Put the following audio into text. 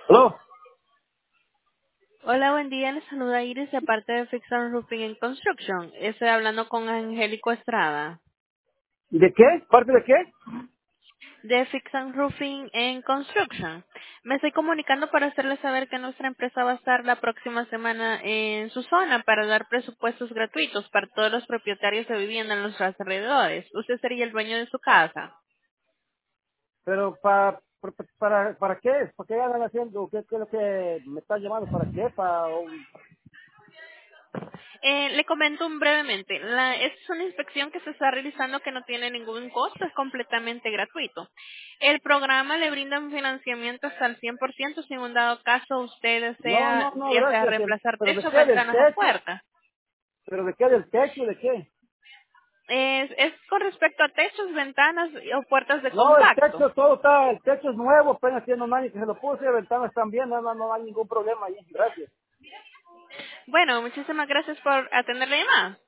¿Aló? Hola, buen día. Les saluda Iris de parte de Fix and Roofing and Construction. Estoy hablando con Angélico Estrada ¿De qué? ¿Parte de qué? de Fix and Roofing and Construction. Me estoy comunicando para hacerles saber que nuestra empresa va a estar la próxima semana en su zona para dar presupuestos gratuitos para todos los propietarios de vivienda en los alrededores. Usted sería el dueño de su casa. Pero ¿para qué? ¿Para qué andan haciendo? ¿Qué es lo que me están llamando? ¿Para qué? Le comento brevemente. Es una inspección que se está realizando que no tiene ningún costo, es completamente gratuito. El programa le brinda un financiamiento hasta el 100% si en un dado caso usted No, desea, no, no, ya sea gracias. reemplazar ¿Pero de techos, qué? ¿Del ventanas o techo? puertas. ¿Pero de qué? ¿Del techo? ¿De qué? Es con respecto a techos, ventanas o puertas de No, el contacto. techo, el techo es nuevo, apenas tiene un año que se lo puse, las ventanas también, no hay ningún problema ahí, gracias. Bueno, muchísimas gracias por atender la llamada.